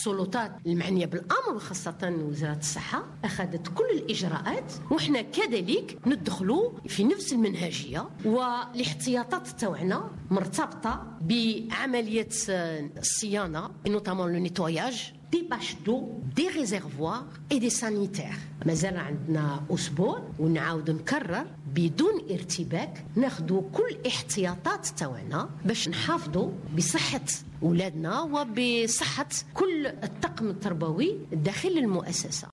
السلطات المعنية بالأمر وخاصة وزارة الصحة أخذت كل الإجراءات، وإحنا كذلك ندخلوا في نفس المنهجية، والاحتياطات تاعنا مرتبطة بعملية الصيانة notamment le nettoyage des bâches d'eau, des réservoirs et des sanitaires. مازال عندنا أسبوع ونعاود نكرر بدون ارتباك ناخذوا كل احتياطات تاعنا باش نحافظوا بصحة أولادنا وبصحة كل الطاقم التربوي داخل المؤسسة.